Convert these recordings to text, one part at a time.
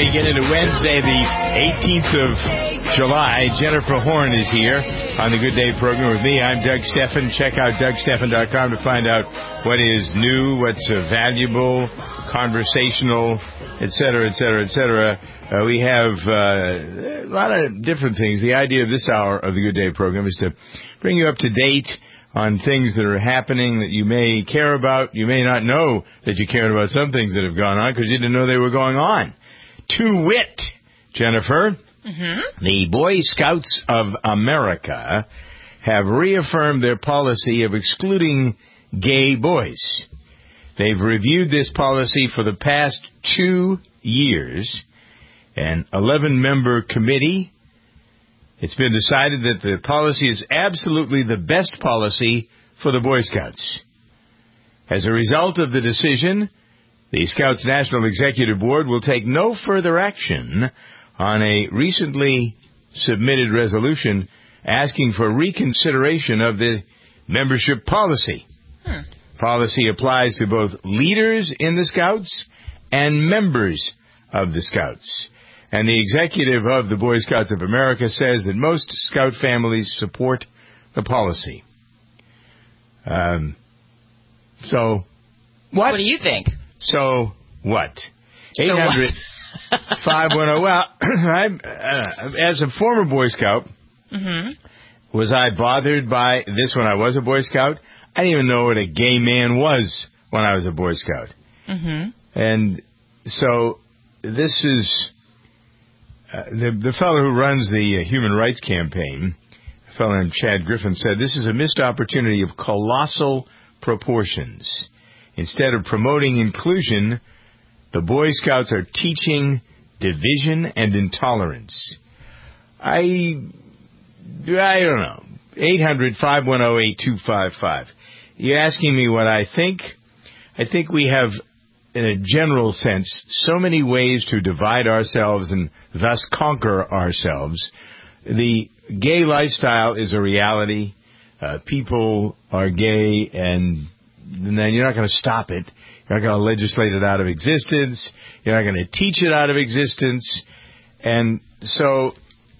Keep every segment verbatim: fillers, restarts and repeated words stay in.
we get into Wednesday, the eighteenth of July. Jennifer Horn is here on the Good Day program with me. I'm Doug Steffen. Check out Doug Steffen dot com to find out what is new, what's uh, valuable, conversational, et cetera, et cetera, et cetera. Uh, we have uh, a lot of different things. The idea of this hour of the Good Day program is to bring you up to date on things that are happening that you may care about. You may not know that you cared about some things that have gone on because you didn't know they were going on. To wit, Jennifer, mm-hmm. the Boy Scouts of America have reaffirmed their policy of excluding gay boys. They've reviewed this policy for the past two years. An eleven-member committee. It's been decided that the policy is absolutely the best policy for the Boy Scouts. As a result of the decision, the Scouts National Executive Board will take no further action on a recently submitted resolution asking for reconsideration of the membership policy. Hmm. Policy applies to both leaders in the Scouts and members of the Scouts. And the executive of the Boy Scouts of America says that most Scout families support the policy. Um, so, what? What do you think? So, what? eight hundred, five one zero. Well, I'm, uh, as a former Boy Scout, mm-hmm. was I bothered by this when I was a Boy Scout? I didn't even know what a gay man was when I was a Boy Scout. Mm-hmm. And so, this is... Uh, the, the fellow who runs the uh, Human Rights Campaign, a fellow named Chad Griffin, said this is a missed opportunity of colossal proportions. Instead of promoting inclusion, the Boy Scouts are teaching division and intolerance. I, I don't know. eight hundred, five one zero, eight two five five. You're asking me what I think? I think we have, in a general sense, so many ways to divide ourselves and thus conquer ourselves. The gay lifestyle is a reality. Uh, people are gay, and, and then you're not going to stop it. You're not going to legislate it out of existence. You're not going to teach it out of existence. And so,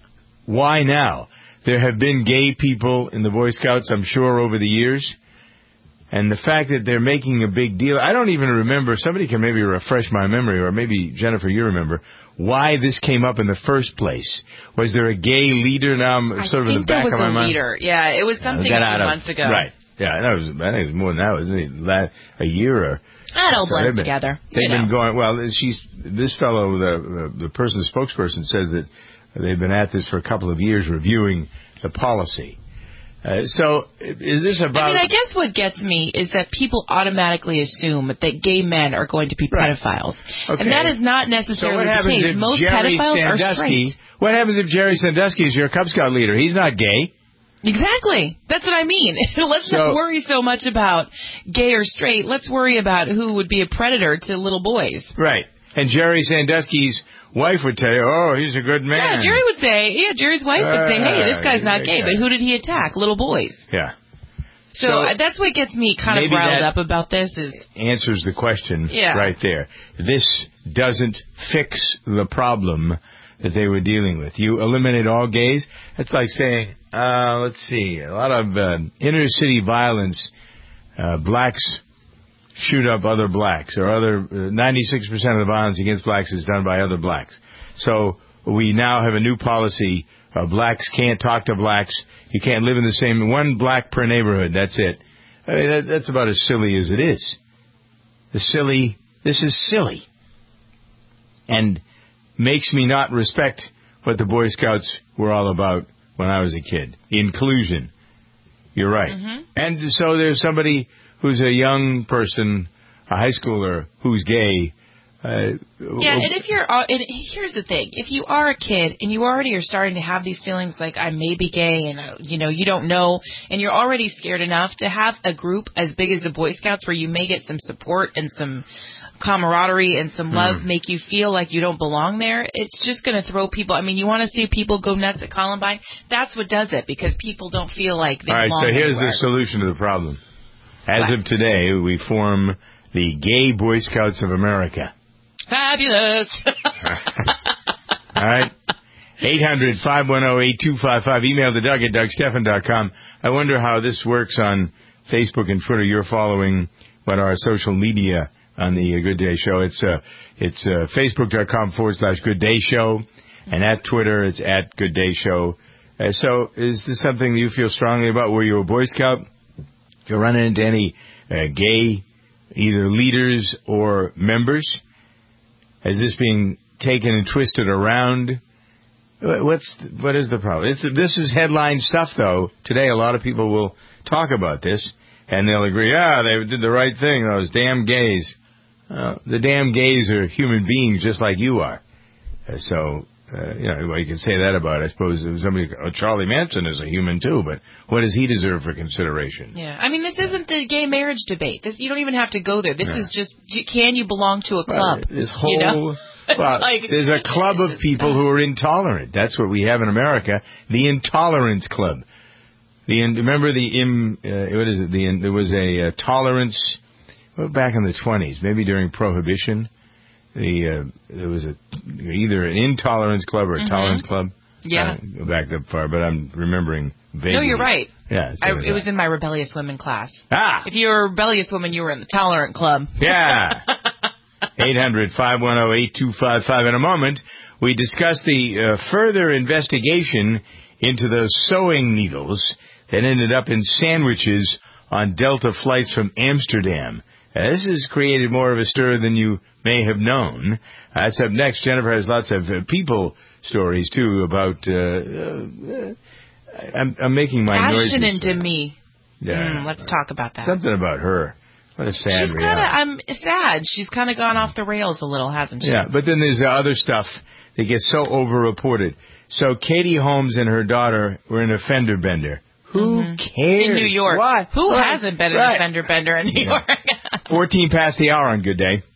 why now? There have been gay people in the Boy Scouts, I'm sure, over the years. And the fact that they're making a big deal, I don't even remember, somebody can maybe refresh my memory, or maybe, Jennifer, you remember, why this came up in the first place. Was there a gay leader now, I'm sort of in the back of my mind? I think there was a leader. Yeah, it was something yeah, a few months ago. Right. Yeah, I, know it was, I think it was more than that, wasn't it? A year or... That all blends so together. They've you been know. going, well, she's, this fellow, the, the person, the spokesperson, says that they've been at this for a couple of years reviewing the policy. Uh, so, is this about... I mean, I guess what gets me is that people automatically assume that gay men are going to be pedophiles. Right. Okay. And that is not necessarily so the case. Most Jerry pedophiles Sandusky, are straight. What happens if Jerry Sandusky is your Cub Scout leader? He's not gay. Exactly. That's what I mean. Let's so, not worry so much about gay or straight. Let's worry about who would be a predator to little boys. Right. And Jerry Sandusky's wife would tell you, oh, he's a good man. Yeah, Jerry would say, yeah, Jerry's wife uh, would say, hey, this guy's not gay, yeah. but who did he attack? Little boys. Yeah. So, so that's what gets me kind of riled up about this. Is answers the question yeah. right there. This doesn't fix the problem that they were dealing with. You eliminate all gays. That's like saying, uh, let's see, a lot of uh, inner city violence, uh, blacks shoot up other blacks, or other uh, ninety-six percent of the violence against blacks is done by other blacks. So we now have a new policy. Uh, blacks can't talk to blacks. You can't live in the same, one black per neighborhood. That's it. I mean, that, that's about as silly as it is. The silly, this is silly. And makes me not respect what the Boy Scouts were all about when I was a kid. Inclusion. You're right. Mm-hmm. And so there's somebody who's a young person, a high schooler, who's gay. Uh, yeah, and if you're, uh, and here's the thing: if you are a kid and you already are starting to have these feelings like I may be gay, and uh, you know you don't know, and you're already scared enough to have a group as big as the Boy Scouts where you may get some support and some camaraderie and some love, mm. make you feel like you don't belong there, it's just going to throw people. I mean, you want to see people go nuts at Columbine? That's what does it, because people don't feel like they belong. All right, so here's anywhere. the solution to the problem. As what? of today, we form the Gay Boy Scouts of America. Fabulous. right? eight hundred, five one zero, eight two five five. Email to Doug at Doug Stephan dot com. I wonder how this works on Facebook and Twitter. You're following what our social media on the Good Day Show. It's uh, it's uh, Facebook.com forward slash Good Day Show. And at Twitter, it's at Good Day Show. Uh, so is this something you feel strongly about? Were you a Boy Scout? If you're running into any uh, gay, either leaders or members, is this being taken and twisted around? What's what is the problem? It's, this is headline stuff, though. Today, a lot of people will talk about this, and they'll agree, ah, they did the right thing, those damn gays. Uh, the damn gays are human beings just like you are. Uh, so... Uh, you know, well, you can say that about, I suppose, somebody, oh, Charlie Manson is a human too, but what does he deserve for consideration? Yeah, I mean, this isn't the gay marriage debate. This, you don't even have to go there. This yeah. is just, can you belong to a club? Well, this whole, you know? well, like, there's a club of people who are intolerant. That's what we have in America, the Intolerance Club. The remember the im, uh, what is it? The there was a uh, tolerance well, back in the twenties, maybe during Prohibition. The uh, there was a either an intolerance club or a mm-hmm. tolerance club. Yeah, I don't back that far, but I'm remembering vaguely. No, you're right. Yeah, I, it was in my rebellious women class. Ah, if you were a rebellious woman, you were in the tolerant club. Yeah. eight hundred, five one zero, eight two five five. In a moment, we discuss the uh, further investigation into those sewing needles that ended up in sandwiches on Delta flights from Amsterdam. Uh, this has created more of a stir than you may have known. Uh, that's up next. Jennifer has lots of uh, people stories, too, about... Uh, uh, I'm, I'm making my Ashton noises. Ashton and Demi. Yeah. Mm, let's talk about that. Something about her. What a sad She's kind of... I'm sad. She's kind of gone off the rails a little, hasn't she? Yeah, but then there's the other stuff that gets so over-reported. So Katie Holmes and her daughter were in a fender bender. Who mm-hmm. cares? In New York. What? Who what? hasn't been right. in a fender bender in New yeah. York? fourteen past the hour on Good Day.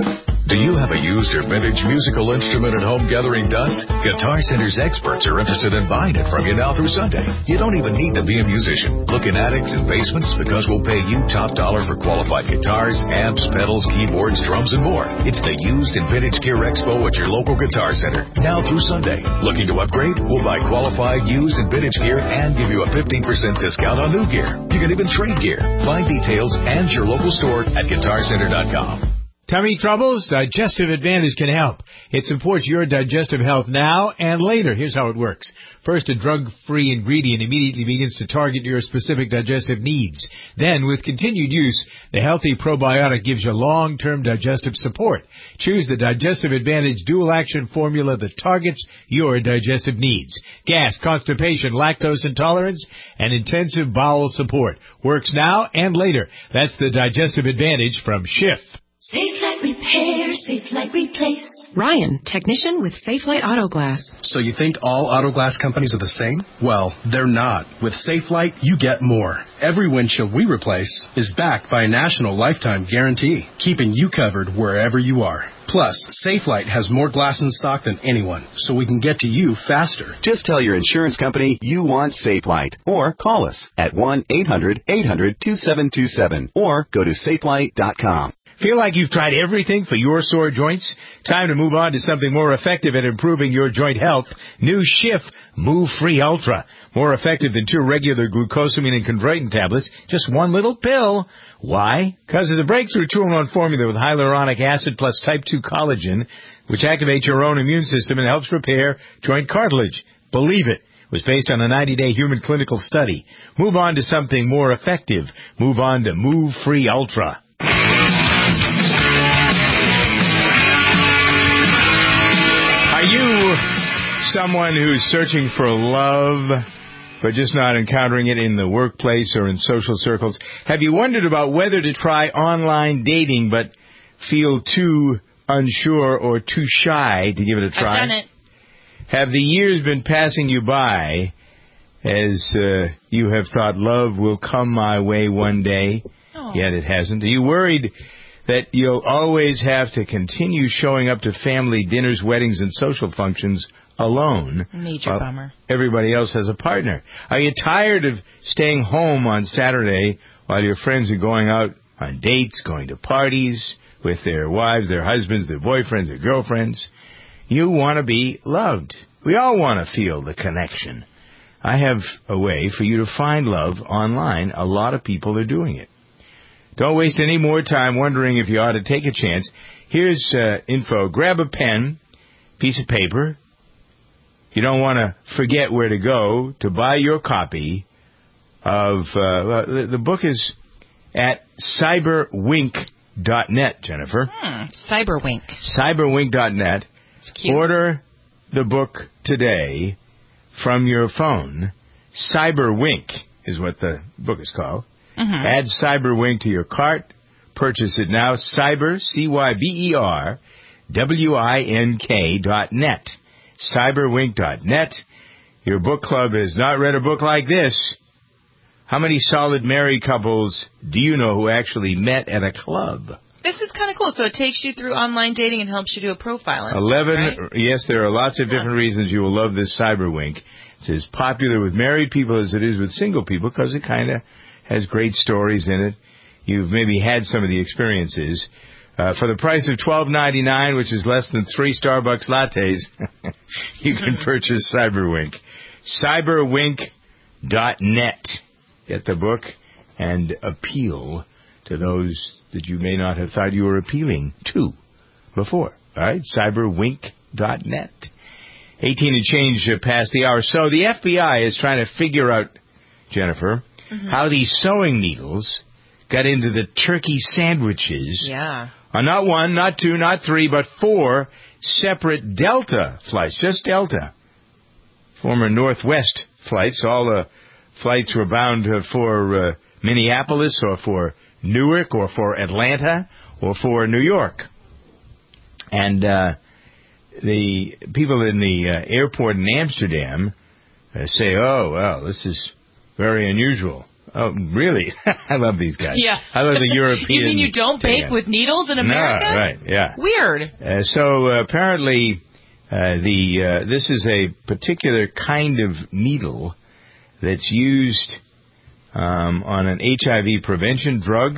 Do you have a used or vintage musical instrument at home gathering dust? Guitar Center's experts are interested in buying it from you now through Sunday. You don't even need to be a musician. Look in attics and basements because we'll pay you top dollar for qualified guitars, amps, pedals, keyboards, drums, and more. It's the Used and Vintage Gear Expo at your local Guitar Center. Now through Sunday. Looking to upgrade? We'll buy qualified used and vintage gear and give you a fifteen percent discount on new gear. You can even trade gear. Find details and your local store at guitar center dot com. Tummy troubles? Digestive Advantage can help. It supports your digestive health now and later. Here's how it works. First, a drug-free ingredient immediately begins to target your specific digestive needs. Then, with continued use, the healthy probiotic gives you long-term digestive support. Choose the Digestive Advantage dual-action formula that targets your digestive needs. Gas, constipation, lactose intolerance, and intensive bowel support. Works now and later. That's the Digestive Advantage from Schiff. Safe Light Repair, Safe Light Replace. Ryan, technician with Safelite Auto Glass. So you think all auto glass companies are the same? Well, they're not. With Safelite, you get more. Every windshield we replace is backed by a national lifetime guarantee, keeping you covered wherever you are. Plus, Safelite has more glass in stock than anyone, so we can get to you faster. Just tell your insurance company you want Safelite, or call us at one eight hundred eight hundred two seven two seven, or go to safelite dot com. Feel like you've tried everything for your sore joints? Time to move on to something more effective at improving your joint health. New Schiff Move Free Ultra. More effective than two regular glucosamine and chondroitin tablets. Just one little pill. Why? Because of the breakthrough two-in-one formula with hyaluronic acid plus type two collagen, which activates your own immune system and helps repair joint cartilage. Believe it. It was based on a ninety-day human clinical study. Move on to something more effective. Move on to Move Free Ultra. Are you someone who's searching for love, but just not encountering it in the workplace or in social circles? Have you wondered about whether to try online dating, but feel too unsure or too shy to give it a try? I've done it. Have the years been passing you by as uh, you have thought love will come my way one day, oh. yet it hasn't? Are you worried that you'll always have to continue showing up to family dinners, weddings, and social functions alone? Major while bummer. Everybody else has a partner. Are you tired of staying home on Saturday while your friends are going out on dates, going to parties with their wives, their husbands, their boyfriends, their girlfriends? You want to be loved. We all want to feel the connection. I have a way for you to find love online. A lot of people are doing it. Don't waste any more time wondering if you ought to take a chance. Here's uh, info. Grab a pen, piece of paper. You don't want to forget where to go to buy your copy of... Uh, the, the book is at cyberwink dot net, Jennifer. Hmm, Cyberwink. cyberwink dot net. It's cute. Order the book today from your phone. Cyberwink is what the book is called. Mm-hmm. Add Cyberwink to your cart. Purchase it now. Cyber, C Y B E R, W I N K dot net. cyberwink dot net. Your book club has not read a book like this. How many solid married couples do you know who actually met at a club? This is kind of cool. So it takes you through online dating and helps you do a profile. Eleven, right? Yes, there are lots of different yeah. reasons you will love this Cyberwink. It's as popular with married people as it is with single people because it kind of has great stories in it. You've maybe had some of the experiences. Uh, for the price of twelve ninety-nine, which is less than three Starbucks lattes, you can purchase Cyberwink. cyberwink dot net. Get the book and appeal to those that you may not have thought you were appealing to before. All right? cyberwink dot net. eighteen and change past the hour. So the F B I is trying to figure out, Jennifer, mm-hmm. how these sewing needles got into the turkey sandwiches. Yeah. On not one, not two, not three, but four separate Delta flights. Just Delta. Former Northwest flights. All the flights were bound for uh, Minneapolis or for Newark or for Atlanta or for New York. And uh, the people in the uh, airport in Amsterdam uh, say, oh, well, this is very unusual. Oh, really? I love these guys. Yeah. I love the European. You mean you don't bake thing. with needles in America? No, right, yeah. Weird. Uh, so uh, apparently uh, the uh, this is a particular kind of needle that's used um, on an H I V prevention drug.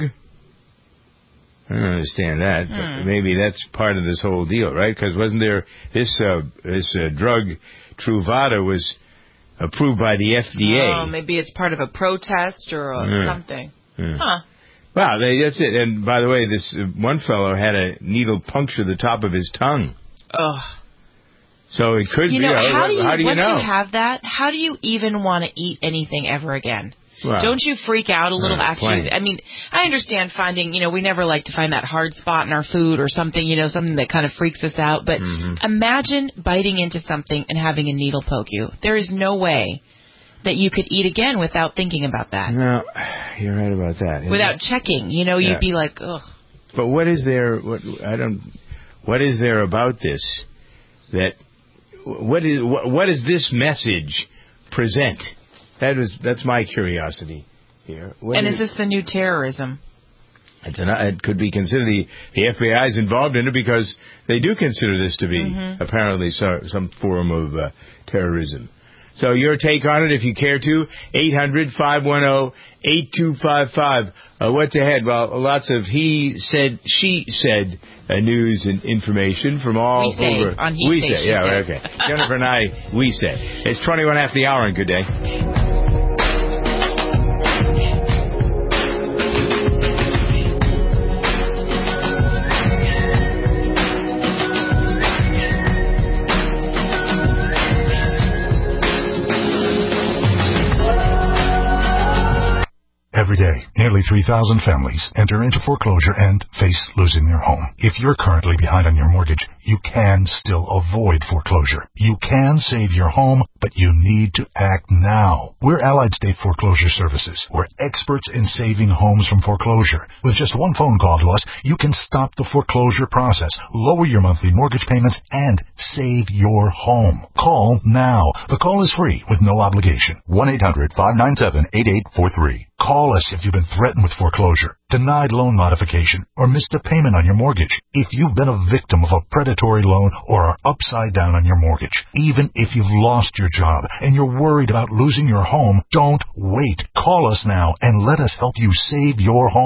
I don't understand that, hmm. but maybe that's part of this whole deal, right? Because wasn't there this uh, this uh, drug, Truvada, was approved by the F D A. Oh, maybe it's part of a protest or a yeah. something. Yeah. Huh. Wow, they, that's it. And by the way, this uh, one fellow had a needle puncture the top of his tongue. Ugh. So it could you be. Know, Uh, how do you, how do you once know? you have that, how do you even want to eat anything ever again? Well, Don't you freak out a little uh, after you, I mean, I understand finding, you know, we never like to find that hard spot in our food or something, you know, something that kind of freaks us out. But mm-hmm. imagine biting into something and having a needle poke you. There is no way that you could eat again without thinking about that. No, you're right about that. Without it? checking, you know, you'd yeah. be like, ugh. But what is there, what, I don't, what is there about this that, what is, what, what does this message present? That was that's my curiosity here. What and is, is this the new terrorism? It's an, it could be considered the, the F B I is involved in it because they do consider this to be mm-hmm. apparently so, some form of uh, terrorism. So your take on it, if you care to, eight hundred, five one zero, eight two five five. Uh, what's ahead? Well, lots of he said, she said uh, news and information from all we over. Say, on he we say, say, yeah, right, okay. Jennifer and I, we say. It's twenty-one after the hour, and good day. Every day, nearly three thousand families enter into foreclosure and face losing their home. If you're currently behind on your mortgage, you can still avoid foreclosure. You can save your home, but you need to act now. We're Allied State Foreclosure Services. We're experts in saving homes from foreclosure. With just one phone call to us, you can stop the foreclosure process, lower your monthly mortgage payments, and save your home. Call now. The call is free with no obligation. one eight hundred, five nine seven, eight eight four three. Call us if you've been threatened with foreclosure, denied loan modification, or missed a payment on your mortgage. If you've been a victim of a predatory loan or are upside down on your mortgage, even if you've lost your job and you're worried about losing your home, don't wait. Call us now and let us help you save your home.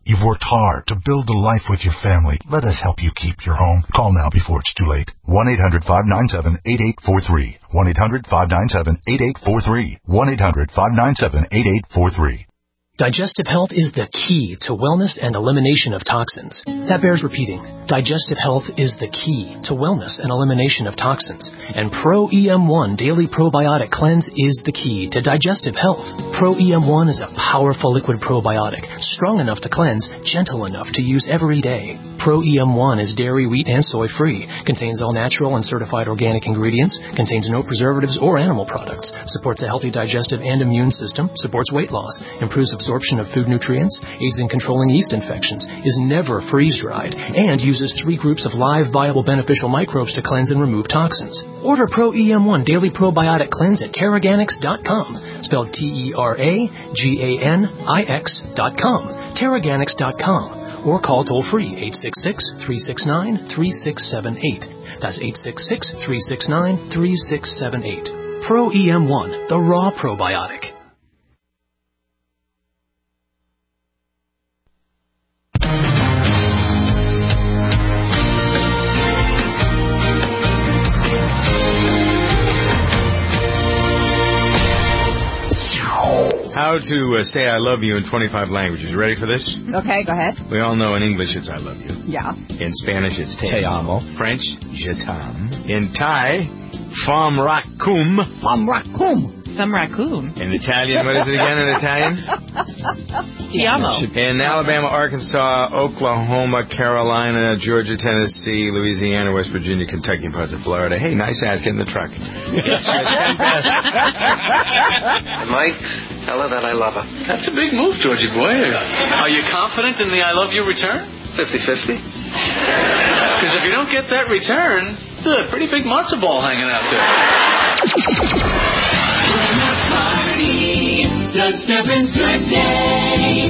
You've worked hard to build a life with your family. Let us help you keep your home. Call now before it's too late. one eight hundred five nine seven eight eight four three. one eight hundred five nine seven eight eight four three. one eight hundred five nine seven eight eight four three. Digestive health is the key to wellness and elimination of toxins. That bears repeating. Digestive health is the key to wellness and elimination of toxins. And Pro E M one Daily Probiotic Cleanse is the key to digestive health. Pro E M one is a powerful liquid probiotic, strong enough to cleanse, gentle enough to use every day. Pro E M one is dairy, wheat, and soy free, contains all natural and certified organic ingredients, contains no preservatives or animal products, supports a healthy digestive and immune system, supports weight loss, improves absorption of food nutrients, aids in controlling yeast infections, is never freeze-dried, and uses three groups of live, viable, beneficial microbes to cleanse and remove toxins. Order Pro E M one Daily Probiotic Cleanse at Teraganix dot com, spelled T E R A G A N I X dot com, Teraganix dot com, or call toll-free eight six six, three six nine, three six seven eight. That's eight six six, three six nine, three six seven eight. Pro E M one, the raw probiotic. How to uh, say I love you in twenty-five languages. Ready for this? Okay, go ahead. We all know in English it's I love you. Yeah. In Spanish it's te amo. French, je t'aime. In Thai, fam rakum. Fam rakum. Some raccoon. In Italian, what is it again in Italian? Ti amo. In Alabama, Arkansas, Oklahoma, Carolina, Georgia, Tennessee, Louisiana, West Virginia, Kentucky, and parts of Florida. Hey, nice ass, get in the truck. Mike, tell her that I love her. That's a big move, Georgie boy. Are you confident in the I love you return? fifty-fifty. Because if you don't get that return, there's a pretty big matzo ball hanging out there. Doug Steffens today.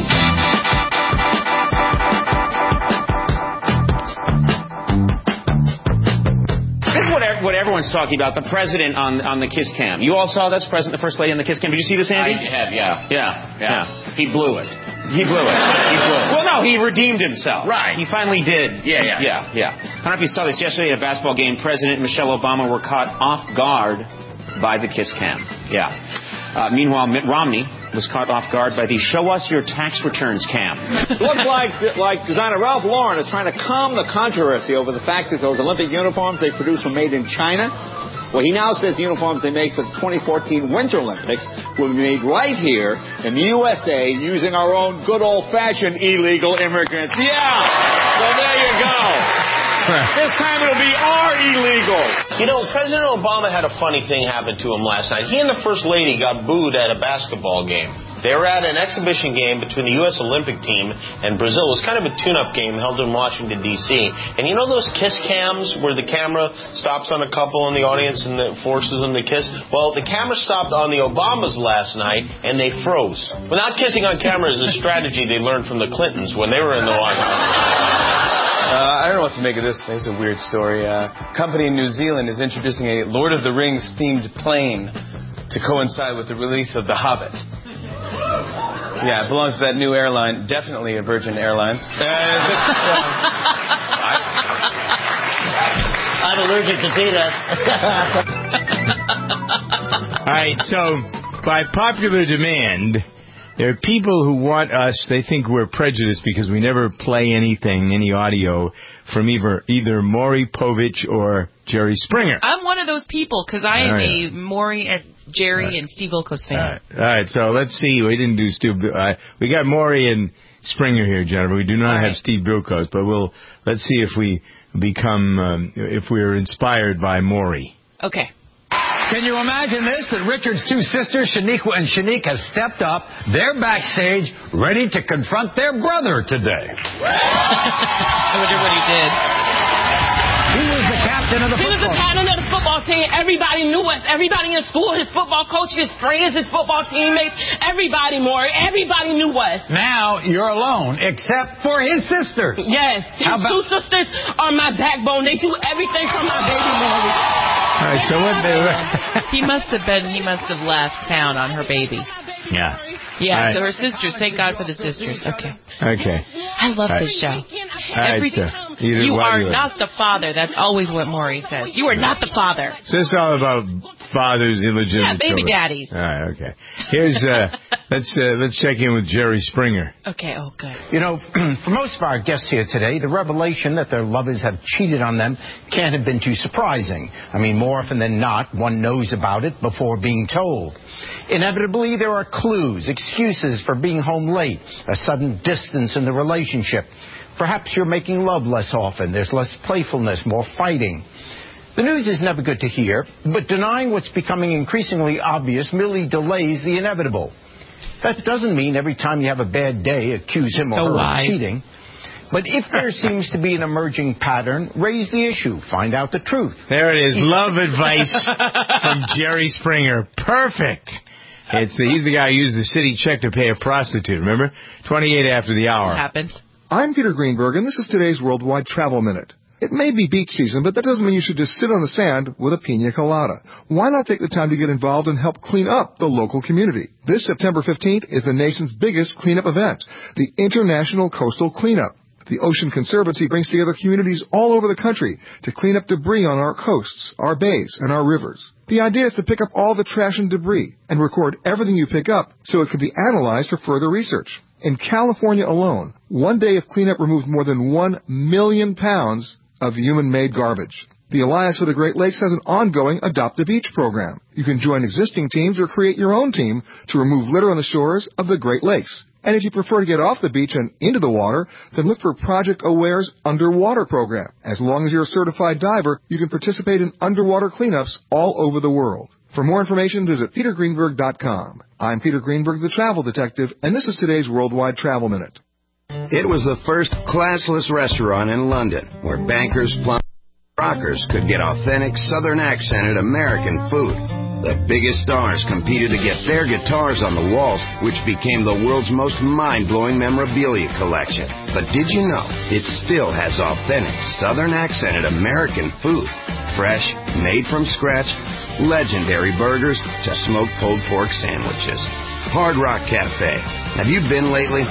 This is what, what everyone's talking about, the president on on the Kiss Cam. You all saw this, president, the first lady on the Kiss Cam. Did you see this, Andy? I have, yeah. Yeah, yeah. yeah. He blew it. He blew it. He blew it. Well, no, he redeemed himself. Right. He finally did. Yeah, yeah. Yeah, yeah. I don't know if you saw this yesterday at a basketball game. President and Michelle Obama were caught off guard by the Kiss Cam. Yeah. Uh, meanwhile, Mitt Romney was caught off guard by the show us your tax returns cam. Looks like like designer Ralph Lauren is trying to calm the controversy over the fact that those Olympic uniforms they produced were made in China. Well, he now says the uniforms they make for the twenty fourteen Winter Olympics will be made right here in the U S A using our own good old-fashioned illegal immigrants. Yeah! So there you go. This time it'll be our illegals. You know, President Obama had a funny thing happen to him last night. He and the First Lady got booed at a basketball game. They were at an exhibition game between the U S Olympic team and Brazil. It was kind of a tune-up game held in Washington, D C And you know those kiss cams where the camera stops on a couple in the audience and it forces them to kiss? Well, the camera stopped on the Obamas last night and they froze. Well, not kissing on camera is a strategy they learned from the Clintons when they were in the White House. Uh, I don't know what to make of this. It's a weird story. Uh, a company in New Zealand is introducing a Lord of the Rings themed plane to coincide with the release of The Hobbit. Yeah, it belongs to that new airline, definitely a Virgin Airlines. Uh, I, I'm allergic to peanuts. All right, so by popular demand, there are people who want us, they think we're prejudiced because we never play anything, any audio from either either Maury Povich or Jerry Springer. I'm one of those people because I am All right. a Maury and Jerry Right. and Steve Wilkos fan. All right. All right, so let's see. We didn't do Steve. Uh, we got Maury and Springer here, Jennifer. We do not All have right. Steve Wilkos, but we'll let's see if we become um, if we're inspired by Maury. Okay. Can you imagine this? That Richard's two sisters, Shaniqua and Shanique, have stepped up. They're backstage, ready to confront their brother today. I wonder what he did. He was the captain of the He was the football captain of the football team. Everybody knew us. Everybody in school, his football coach, his friends, his football teammates, everybody, Maury, everybody knew us. Now you're alone, except for his sisters. Yes, his How about- two sisters are my backbone. They do everything for my baby, Maury. All right, so what? he must have been. He must have left town on her baby. Yeah. Yeah, Right. so her sisters. Thank God for the sisters. Okay. Okay. I love All this show. right, Every, uh, you you do what are you- not the father. That's always what Maury says. You are not the father. So it's all about fathers, illegitimate Yeah, baby children. daddies. All right, okay. Here's uh, let's uh, let's check in with Jerry Springer. Okay, oh, good. You know, for most of our guests here today, the revelation that their lovers have cheated on them can't have been too surprising. I mean, more often than not, one knows about it before being told. Inevitably, there are clues, excuses for being home late, a sudden distance in the relationship. Perhaps you're making love less often. There's less playfulness, more fighting. The news is never good to hear, but denying what's becoming increasingly obvious merely delays the inevitable. That doesn't mean every time you have a bad day, accuse him or So her why? of cheating. But if there seems to be an emerging pattern, raise the issue. Find out the truth. There it is. Love advice from Jerry Springer. Perfect. It's the, he's the guy who used the city check to pay a prostitute. Remember? twenty-eight after the hour. Happens. I'm Peter Greenberg, and this is today's Worldwide Travel Minute. It may be beach season, but that doesn't mean you should just sit on the sand with a pina colada. Why not take the time to get involved and help clean up the local community? This September fifteenth is the nation's biggest cleanup event, the International Coastal Cleanup. The Ocean Conservancy brings together communities all over the country to clean up debris on our coasts, our bays, and our rivers. The idea is to pick up all the trash and debris and record everything you pick up so it can be analyzed for further research. In California alone, one day of cleanup removed more than one million pounds of human-made garbage. The Alliance for the Great Lakes has an ongoing Adopt a Beach program. You can join existing teams or create your own team to remove litter on the shores of the Great Lakes. And if you prefer to get off the beach and into the water, then look for Project Aware's Underwater program. As long as you're a certified diver, you can participate in underwater cleanups all over the world. For more information, visit peter greenberg dot com. I'm Peter Greenberg, the Travel Detective, and this is today's Worldwide Travel Minute. It was the first classless restaurant in London, where bankers, plumbers, and rockers could get authentic Southern accented American food. The biggest stars competed to get their guitars on the walls, which became the world's most mind-blowing memorabilia collection. But did you know it still has authentic Southern accented American food? Fresh, made from scratch, legendary burgers to smoked pulled pork sandwiches. Hard Rock Cafe. Have you been lately?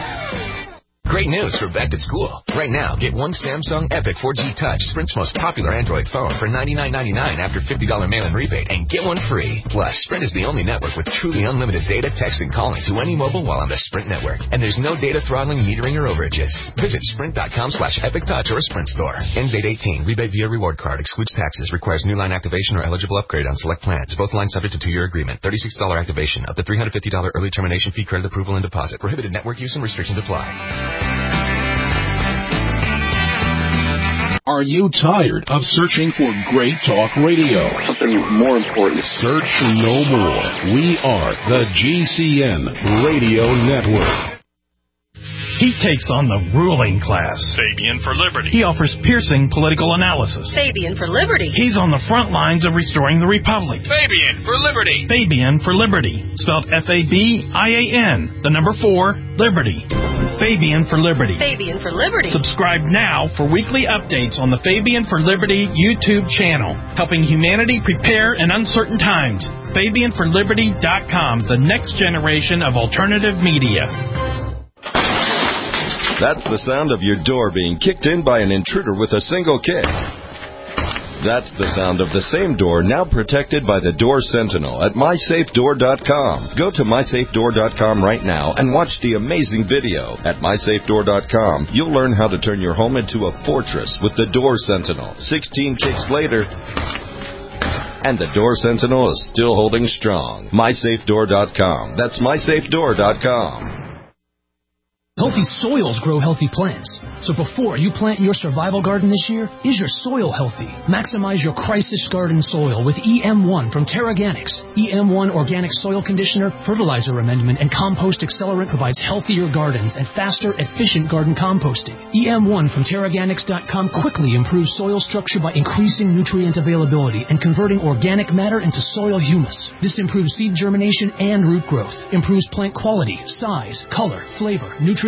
Great news for back to school. Right now, get one Samsung Epic four G Touch, Sprint's most popular Android phone, for ninety-nine ninety-nine after fifty dollars mail-in rebate, and get one free. Plus, Sprint is the only network with truly unlimited data, text, and calling to any mobile while on the Sprint network. And there's no data throttling, metering, or overages. Visit sprint.com slash Epic Touch or a Sprint store. Ends eight eighteen. Rebate via reward card. Excludes taxes. Requires new line activation or eligible upgrade on select plans. Both lines subject to two-year agreement. thirty-six dollars activation. Up to three hundred fifty dollars early termination fee, credit approval, and deposit. Prohibited network use and restrictions apply. Are you tired of searching for great talk radio? Something more important. Search no more. We are the G C N Radio Network. He takes on the ruling class. Fabian for Liberty. He offers piercing political analysis. Fabian for Liberty. He's on the front lines of restoring the Republic. Fabian for Liberty. Fabian for Liberty. Spelled F A B I A N. The number four, Liberty. Fabian for Liberty. Fabian for Liberty. Subscribe now for weekly updates on the Fabian for Liberty YouTube channel, helping humanity prepare in uncertain times. Fabian for Liberty dot com, the next generation of alternative media. That's the sound of your door being kicked in by an intruder with a single kick. That's the sound of the same door now protected by the Door Sentinel at my safe door dot com. Go to my safe door dot com right now and watch the amazing video. At my safe door dot com, you'll learn how to turn your home into a fortress with the Door Sentinel. sixteen kicks later, and the Door Sentinel is still holding strong. my safe door dot com. That's my safe door dot com. Healthy soils grow healthy plants. So before you plant your survival garden this year, is your soil healthy? Maximize your crisis garden soil with E M one from TerraGanix. E M one Organic Soil Conditioner, Fertilizer Amendment, and Compost Accelerant provides healthier gardens and faster, efficient garden composting. E M one from Terraganix dot com quickly improves soil structure by increasing nutrient availability and converting organic matter into soil humus. This improves seed germination and root growth, improves plant quality, size, color, flavor, nutrient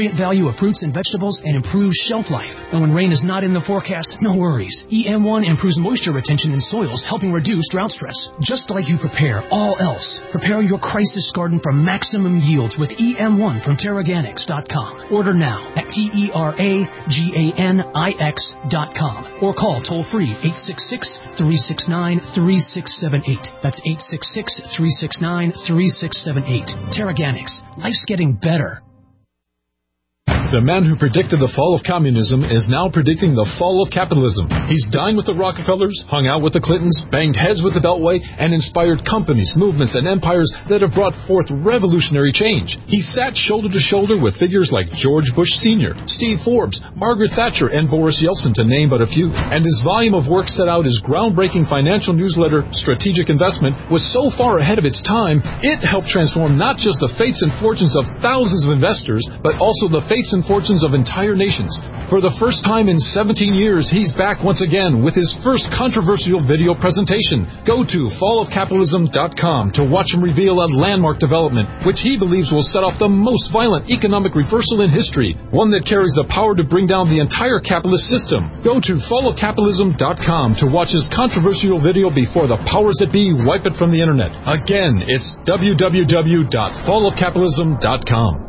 nutrient value of fruits and vegetables and improves shelf life. And when rain is not in the forecast, no worries. E M one improves moisture retention in soils, helping reduce drought stress. Just like you prepare all else, prepare your crisis garden for maximum yields with E M one from Terraganics dot com. Order now at T E R A G A N I X dot com or call toll-free eight six six, three six nine, three six seven eight. That's eight six six, three six nine, three six seven eight. Terraganics. Life's getting better. The man who predicted the fall of communism is now predicting the fall of capitalism. He's dined with the Rockefellers, hung out with the Clintons, banged heads with the Beltway, and inspired companies, movements, and empires that have brought forth revolutionary change. He sat shoulder to shoulder with figures like George Bush Senior, Steve Forbes, Margaret Thatcher, and Boris Yeltsin, to name but a few. And his volume of work set out his groundbreaking financial newsletter, Strategic Investment, was so far ahead of its time, it helped transform not just the fates and fortunes of thousands of investors, but also the fates and fortunes of entire nations. For the first time in seventeen years, he's back once again with his first controversial video presentation. Go to fall of capitalism dot com to watch him reveal a landmark development, which he believes will set off the most violent economic reversal in history, one that carries the power to bring down the entire capitalist system. Go to fall of capitalism dot com to watch his controversial video before the powers that be wipe it from the internet. Again, it's w w w dot fall of capitalism dot com.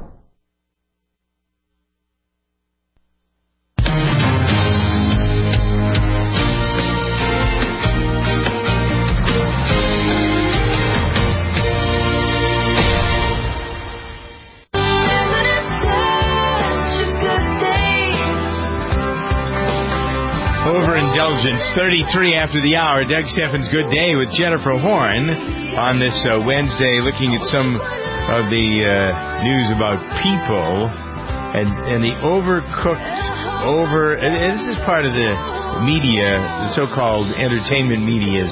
Overindulgence, thirty-three after the hour. Doug Steffen's Good Day with Jennifer Horn on this uh, Wednesday, looking at some of the uh, news about people and, and the overcooked, over... And, and this is part of the media, the so-called entertainment medias.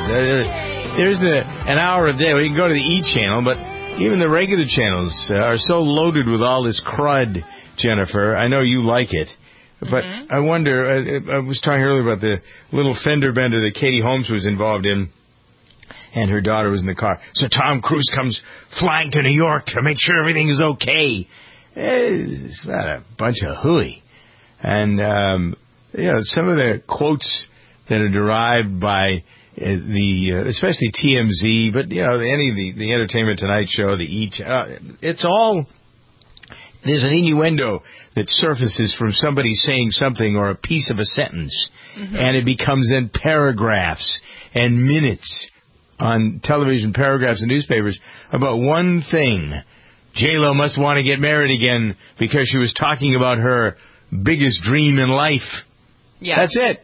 There's a, an hour a day. Well, you can go to the E! channel, but even the regular channels are so loaded with all this crud, Jennifer. I know you like it. But mm-hmm. I wonder, I, I was talking earlier about the little fender bender that Katie Holmes was involved in, and her daughter was in the car. So Tom Cruise comes flying to New York to make sure everything is okay. It's not a bunch of hooey. And, um, you know, some of the quotes that are derived by uh, the, uh, especially T M Z, but, you know, any of the, the Entertainment Tonight Show, the E! Uh, it's all... There's an innuendo that surfaces from somebody saying something or a piece of a sentence, mm-hmm. and it becomes then paragraphs and minutes on television, paragraphs in newspapers about one thing. J-Lo must want to get married again because she was talking about her biggest dream in life. Yeah. That's it.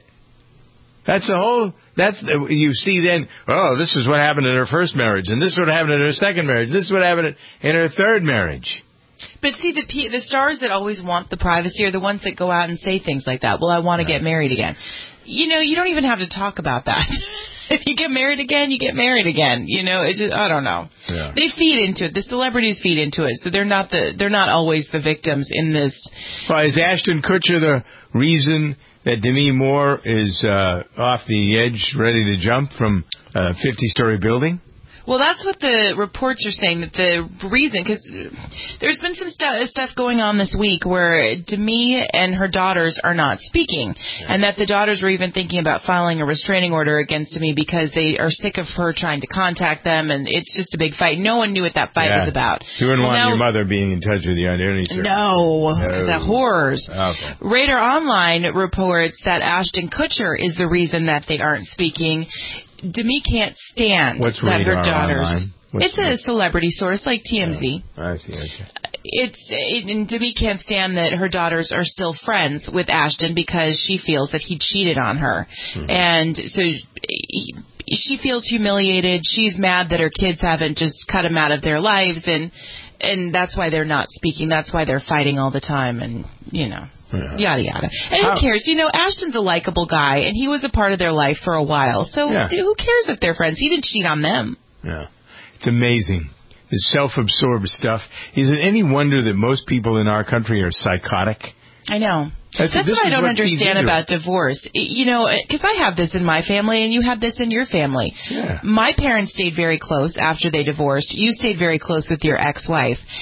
That's the whole... That's the, you see then, oh, this is what happened in her first marriage, and this is what happened in her second marriage, this is what happened in her third marriage. But see, the the stars that always want the privacy are the ones that go out and say things like that. Well, I want to get married again. You know, you don't even have to talk about that. If you get married again, you get married again. You know, it's just, I don't know. Yeah. They feed into it. The celebrities feed into it, so they're not the they're not always the victims in this. Well, is Ashton Kutcher the reason that Demi Moore is uh, off the edge, ready to jump from a fifty-story building? Well, that's what the reports are saying, that the reason, because there's been some st- stuff going on this week where Demi and her daughters are not speaking, yeah. and that the daughters were even thinking about filing a restraining order against Demi because they are sick of her trying to contact them, and it's just a big fight. No one knew what that fight yeah. was about. You wouldn't well, want now, your mother being in touch with you on any service. No, no. The horrors. Okay. Radar Online reports that Ashton Kutcher is the reason that they aren't speaking. Demi can't stand What's that her daughters. What's it's a celebrity source like T M Z. Yeah, I see. Okay. It's it, and Demi can't stand that her daughters are still friends with Ashton because she feels that he cheated on her, mm-hmm. and so he, she feels humiliated. She's mad that her kids haven't just cut him out of their lives, and and that's why they're not speaking. That's why they're fighting all the time, and you know. Yeah. Yada, yada. And How, who cares? You know, Ashton's a likable guy, and he was a part of their life for a while. So yeah. who cares if they're friends? He didn't cheat on them. Yeah. It's amazing. The self-absorbed stuff. Is it any wonder that most people in our country are psychotic? I know. That's, That's what I don't what understand about divorce. You know, because I have this in my family, and you have this in your family. Yeah. My parents stayed very close after they divorced. You stayed very close with your ex-wife.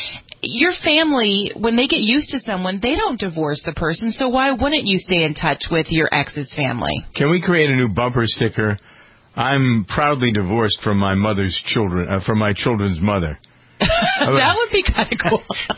your family, when they get used to someone, they don't divorce the person. So why wouldn't you stay in touch with your ex's family? Can we create a new bumper sticker? I'm proudly divorced from my mother's children, uh, from my children's mother. That would be kind of cool.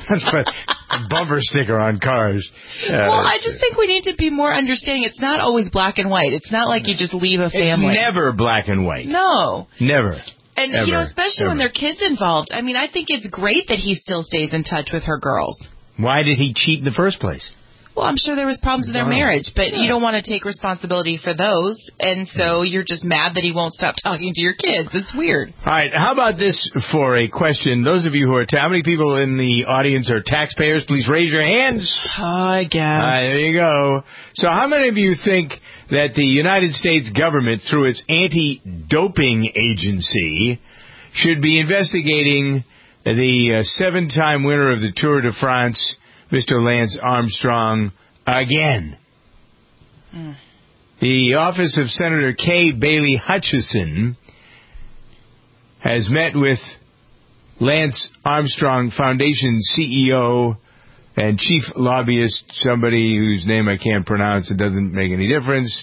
A bumper sticker on cars. Uh, well, I just think we need to be more understanding. It's not always black and white. It's not like you just leave a family. It's never black and white. No. Never. And, ever, you know, especially ever. when there are kids involved. I mean, I think it's great that he still stays in touch with her girls. Why did he cheat in the first place? Well, I'm sure there was problems in their marriage, but you don't want to take responsibility for those, and so you're just mad that he won't stop talking to your kids. It's weird. All right, how about this for a question? Those of you who are, ta- how many people in the audience are taxpayers? Please raise your hands. I guess. Uh, there you go. So how many of you think that the United States government, through its anti-doping agency, should be investigating the uh, seven-time winner of the Tour de France, Mister Lance Armstrong, again? Mm. The office of Senator Kay Bailey Hutchison has met with Lance Armstrong Foundation C E O and chief lobbyist, somebody whose name I can't pronounce. It doesn't make any difference.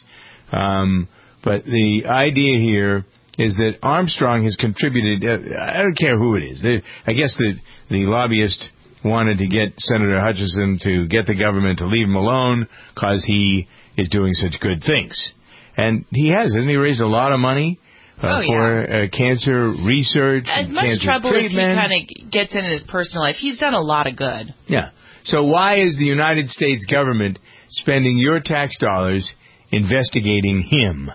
Um, but the idea here is that Armstrong has contributed, uh, I don't care who it is. They, I guess the, the lobbyist wanted to get Senator Hutchison to get the government to leave him alone because he is doing such good things. And he has, hasn't he raised a lot of money uh, oh, for yeah. uh, cancer research As and much cancer trouble treatment. as he kind of gets in his personal life, he's done a lot of good. Yeah. So why is the United States government spending your tax dollars investigating him?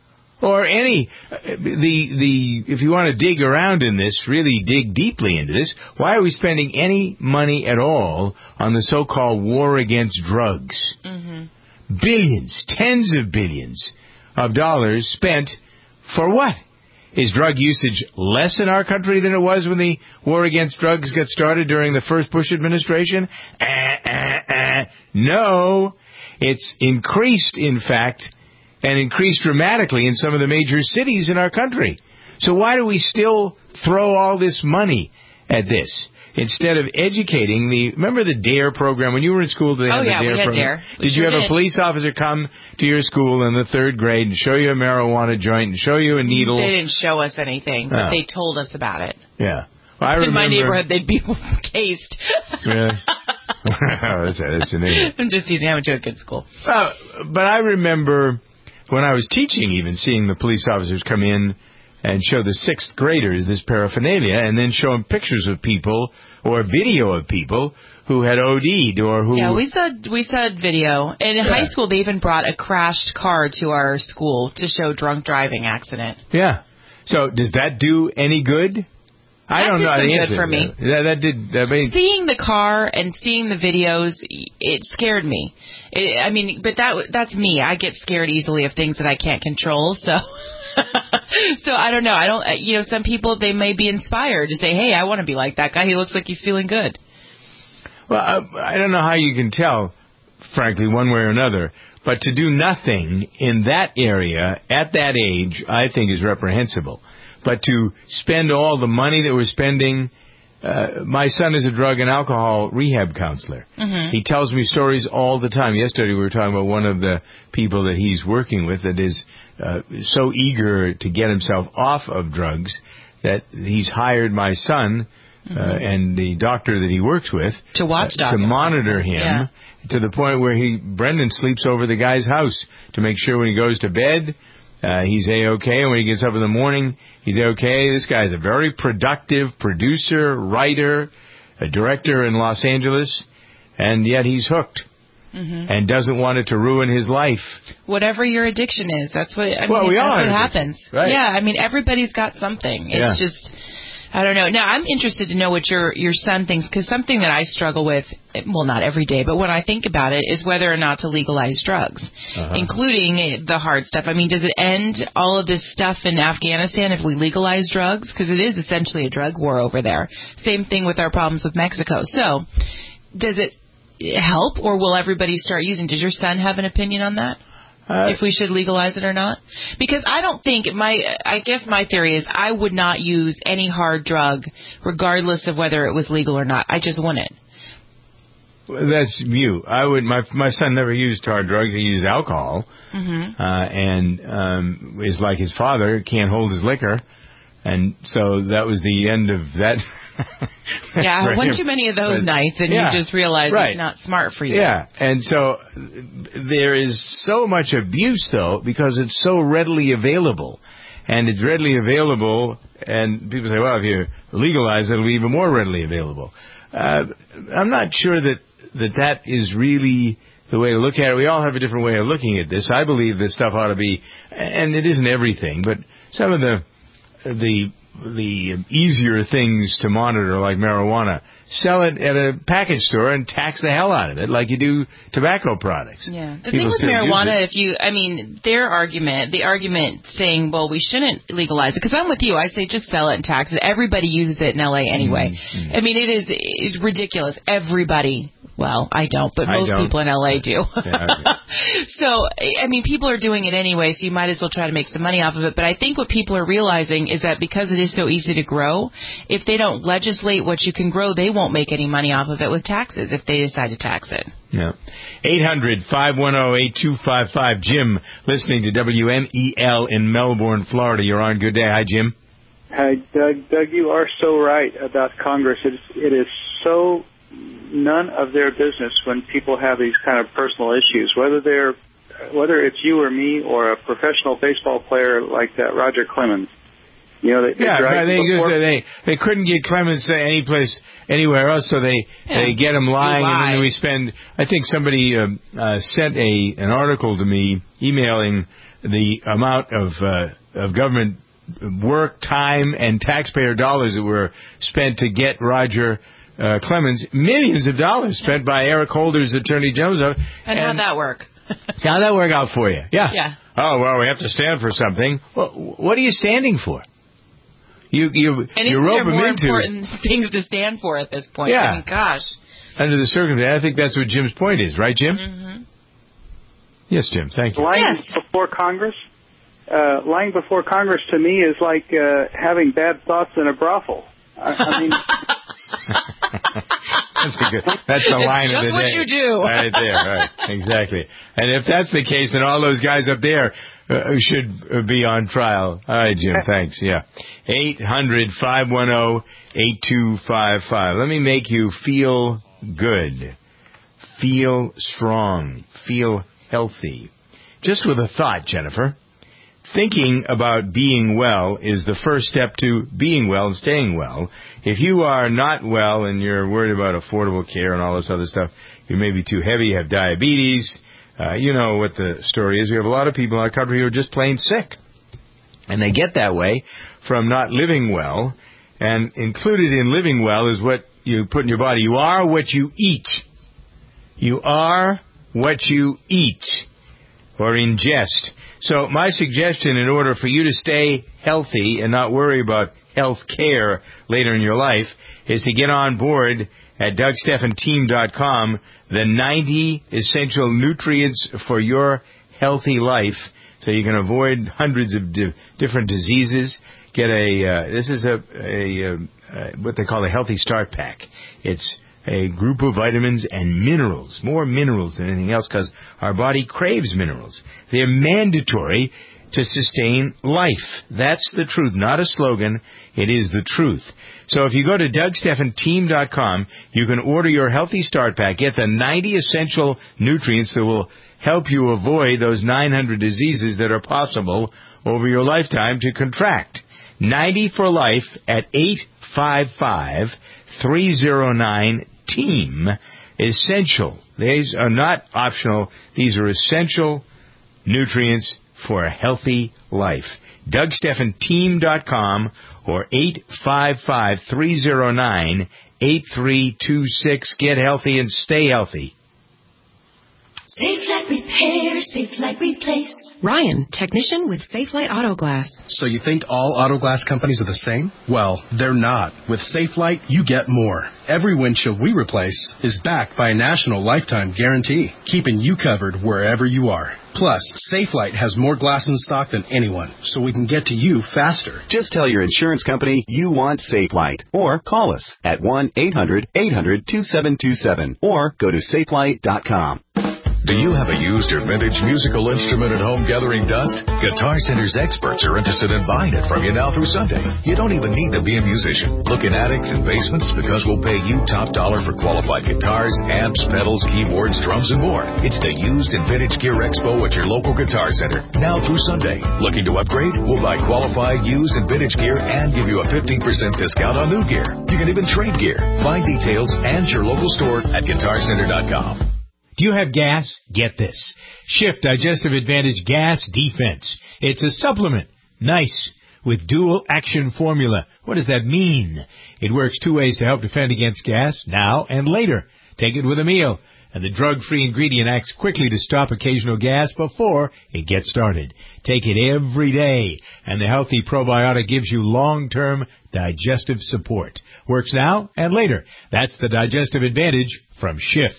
Or any, the, the, if you want to dig around in this, really dig deeply into this, why are we spending any money at all on the so-called war against drugs? Mm-hmm. Billions, tens of billions of dollars spent for what? Is drug usage less in our country than it was when the war against drugs got started during the first Bush administration? Uh, uh, uh, no. It's increased, in fact, and increased dramatically in some of the major cities in our country. So why do we still throw all this money at this instead of educating the... Remember the DARE program? When you were in school, did they oh, have yeah, the DARE we had program? DARE. We did sure you have did. a police officer come to your school in the third grade and show you a marijuana joint and show you a needle? They didn't show us anything, but Oh. they told us about it. Yeah. Well, I in remember... my neighborhood, they'd be cased. Really? that's, that's your neighborhood. I'm just teasing. I went to a good school. Uh, but I remember... when I was teaching, even seeing the police officers come in and show the sixth graders this paraphernalia and then show them pictures of people or video of people who had O D'd or who... Yeah, we saw, we saw video. And in Yeah. high school, they even brought a crashed car to our school to show drunk driving accident. Yeah. So does that do any good? I That don't did know. some the good answer. for me. That, that did... I mean, Seeing the car and seeing the videos, it scared me. It, I mean, but that that's me. I get scared easily of things that I can't control. So, so I don't know. I don't. You know, some people, they may be inspired to say, "Hey, I want to be like that guy. He looks like he's feeling good." well, I, I don't know how you can tell, frankly, one way or another. But to do nothing in that area at that age, I think is reprehensible. But to spend all the money that we're spending, uh, my son is a drug and alcohol rehab counselor. Mm-hmm. He tells me stories all the time. Yesterday we were talking about one of the people that he's working with that is uh, so eager to get himself off of drugs that he's hired my son mm-hmm. uh, and the doctor that he works with to watch uh, to monitor him. Yeah. To the point where he Brendan sleeps over the guy's house to make sure when he goes to bed, uh, he's A-okay, and when he gets up in the morning, he's A-okay. This guy's a very productive producer, writer, a director in Los Angeles, and yet he's hooked mm-hmm. and doesn't want it to ruin his life. Whatever your addiction is, that's what, I well, mean, we that's all what have happens. Right. Yeah, I mean, everybody's got something. It's yeah. just... I don't know. Now, I'm interested to know what your your son thinks, because something that I struggle with, well, not every day, but when I think about it, is whether or not to legalize drugs, uh-huh. including the hard stuff. I mean, does it end all of this stuff in Afghanistan if we legalize drugs? Because it is essentially a drug war over there. Same thing with our problems with Mexico. So, does it help, or will everybody start using? Does your son have an opinion on that? Uh, if we should legalize it or not? Because I don't think, my, I guess my theory is I would not use any hard drug regardless of whether it was legal or not. I just wouldn't. Well, that's you. I would. My my son never used hard drugs. He used alcohol, Mm-hmm. uh, and um, is like his father, can't hold his liquor, and so that was the end of that. Yeah, one too many of those but, nights, and yeah, you just realize right. it's not smart for you. Yeah, and so there is so much abuse, though, because it's so readily available. And it's readily available, and people say, well, if you legalize it, it'll be even more readily available. Uh, I'm not sure that, that that is really the way to look at it. We all have a different way of looking at this. I believe this stuff ought to be, and it isn't everything, but some of the the the easier things to monitor, like marijuana, sell it at a package store and tax the hell out of it like you do tobacco products. Yeah. The People thing with still use marijuana, it. if you, I mean, their argument, the argument saying, well, we shouldn't legalize it, because I'm with you. I say just sell it and tax it. Everybody uses it in L A anyway. Mm-hmm. I mean, it is it's ridiculous. Everybody, well, I don't, but I most don't. people in L A do. Yeah, So, I mean, people are doing it anyway, so you might as well try to make some money off of it. But I think what people are realizing is that because it is so easy to grow, if they don't legislate what you can grow, they won't make any money off of it with taxes if they decide to tax it. Yeah. eight hundred, five one zero, eight two five five. Jim, listening to W M E L in Melbourne, Florida. You're on. Good day. Hi, Jim. Hi, Doug. Doug, you are so right about Congress. It is, it is so none of their business when people have these kind of personal issues, whether they're whether it's you or me or a professional baseball player like that Roger Clemens. You know, they, they Yeah, drag but they, before- just, they they couldn't get Clemens any place anywhere else, so they Yeah. they get him lying, He and then lied. we spend. I think somebody uh, uh, sent a an article to me emailing the amount of uh, of government work, time, and taxpayer dollars that were spent to get Roger uh, Clemens. Millions of dollars spent by Eric Holder's Attorney General's office. And, how'd that work? How'd that work out for you? Yeah. Yeah. Oh, well, we have to stand for something. Well, what are you standing for? You you And you isn't rope there them more into important things to stand for at this point? Yeah. I mean, gosh. under the circumstances. I think that's what Jim's point is, right, Jim? Mm-hmm. Yes, Jim. Thank you. Lying before Congress, uh, lying before Congress to me is like uh, having bad thoughts in a brothel. I, I mean, That's a good. That's the It's line just of the what day. you do. Right there. Right. Exactly. And if that's the case, then all those guys up there uh, should uh, be on trial. All right, Jim. Thanks. Yeah. Eight hundred five one zero eight two five five. Let me make you feel good, feel strong, feel healthy. Just with a thought, Jennifer. Thinking about being well is the first step to being well and staying well. If you are not well and you're worried about affordable care and all this other stuff, you may be too heavy, you have diabetes. Uh, you know what the story is. We have a lot of people in our country who are just plain sick. And they get that way from not living well. And included in living well is what you put in your body. You are what you eat. You are what you eat or ingest. So my suggestion, in order for you to stay healthy and not worry about health care later in your life, is to get on board at Doug Stephan Team dot com, the ninety essential nutrients for your healthy life, so you can avoid hundreds of di- different diseases. Get a, uh, this is a, a, uh, what they call a Healthy Start Pack. It's a group of vitamins and minerals, more minerals than anything else, because our body craves minerals. They're mandatory to sustain life. That's the truth, not a slogan. It is the truth. So if you go to Doug Stephan Team dot com, you can order your Healthy Start Pack. Get the ninety essential nutrients that will help you avoid those nine hundred diseases that are possible over your lifetime to contract. ninety for life at eight five five, three zero nine, team. Essential. These are not optional. These are essential nutrients for a healthy life. Doug Stephan Team dot com or eight five five, three zero nine, eight three two six. Get healthy and stay healthy. Stay Safelite Repair, Safelite Replace. Ryan, technician with Safelite Auto Glass. So you think all auto glass companies are the same? Well, they're not. With Safelite, you get more. Every windshield we replace is backed by a national lifetime guarantee, keeping you covered wherever you are. Plus, Safelite has more glass in stock than anyone, so we can get to you faster. Just tell your insurance company you want Safelite, or call us at one eight hundred eight hundred two seven two seven, or go to safelite dot com. Do you have a used or vintage musical instrument at home gathering dust? Guitar Center's experts are interested in buying it from you now through Sunday. You don't even need to be a musician. Look in attics and basements because we'll pay you top dollar for qualified guitars, amps, pedals, keyboards, drums, and more. It's the Used and Vintage Gear Expo at your local Guitar Center, now through Sunday. Looking to upgrade? We'll buy qualified used and vintage gear and give you a fifteen percent discount on new gear. You can even trade gear. Find details and your local store at guitar center dot com. Do you have gas? Get this. Shift Digestive Advantage Gas Defense. It's a supplement. Nice. With dual action formula. What does that mean? It works two ways to help defend against gas, now and later. Take it with a meal. And the drug-free ingredient acts quickly to stop occasional gas before it gets started. Take it every day. And the healthy probiotic gives you long-term digestive support. Works now and later. That's the Digestive Advantage from Schiff.